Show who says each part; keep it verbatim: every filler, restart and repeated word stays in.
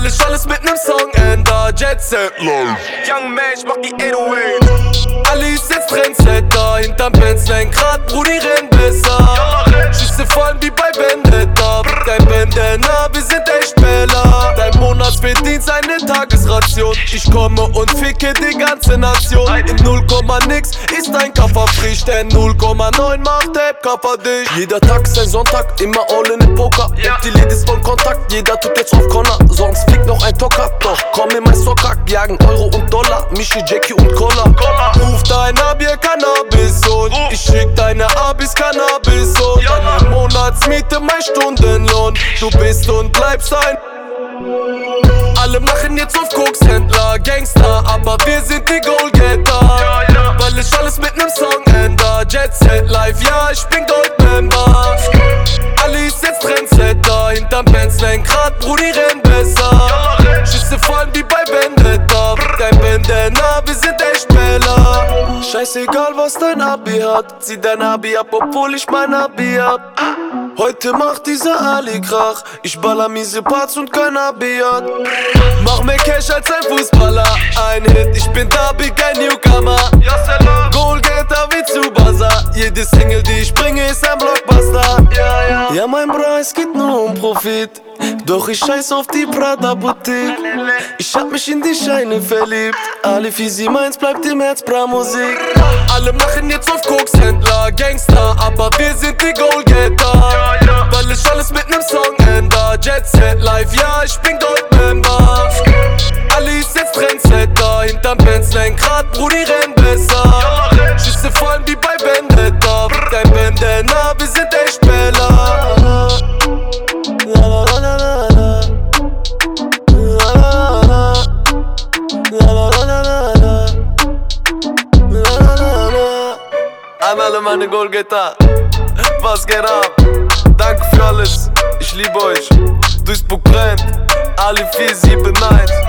Speaker 1: ich alles mit nem Song änder. Jet Set Live.
Speaker 2: Young Man, ich mach die acht null acht.
Speaker 1: Ali ist jetzt Trendsetter, hinterm Benz-Lenkrad, Brudi, renn besser. Schüsse fallen wie bei Vendetta. Dein Bandana, wir sind echt Bella. Dein Monatsverdienst eine Tagesration. Ich komme und ficke die ganze Nation. In null Komma nix ist dein Koffer frisch, denn null Komma neun macht der Körper dich. Jeder Tag ist ein Sonntag, immer all in den Poker. Und die Ladies von Kontakt, jeder tut jetzt auf Connor. Sonst fliegt noch ein Tocker, doch komm in mein Sockhack. Jagen Euro und Dollar, Michi, Jackie und Cola. Ruf dein Abier Cannabis und ich schick deine Abis Cannabis und deine Monatsmiete mein Stundenlohn. Du bist und bleibst ein. Alle machen jetzt auf Kokshändler, Gangster, aber wir sind die Goalgetter. Weil ich alles mit nem Song änder. Jet Set Live, ja, ich bin Goldmember. Ali ist jetzt Trendsetter, hinterm Benz-Lenkrad, Brudi, renn besser. Schüsse fallen wie bei Vendetta. Dein Bandana, wir sind echt Bella. Scheißegal, was dein Abi hat, zieh dein Abi ab, obwohl ich mein Abi hab. Heute macht dieser Ali Krach, ich baller miese Parts und kein Abi hat. Mach mehr Cash als ein Fußballer, ein Hit, ich bin da, big ein Newcomer. Goalgetter wie Tsubasa, jede Single, die ich bringe, ist ein Blockbuster. Ja, ja. Ja, mein Bro, es geht nur um Profit, doch ich scheiß auf die Prada-Boutique. Ich hab mich in die Scheine verliebt, Ali Fisi, meins bleibt im Herz, Bra-Musik. Alle machen jetzt auf Kokshändler, Gangster, aber wir sind die Goalgetter. Weil ich alles mit nem Song änder. Jet Set Live, ja, ich bin Goldmember. Ali ist jetzt Trendsetter, hinterm Benz-Lenkrad, Brudi, renn besser. Schüsse fallen wie bei Vendetta. Dein Bandana, wir sind echt Bella. La la la la la la. La la la. La la la la la la. La la la. An alle meine Goalgetter, was geht ab? Danke für alles, ich liebe euch. Duisburg brennt, Ali vier sieben eins.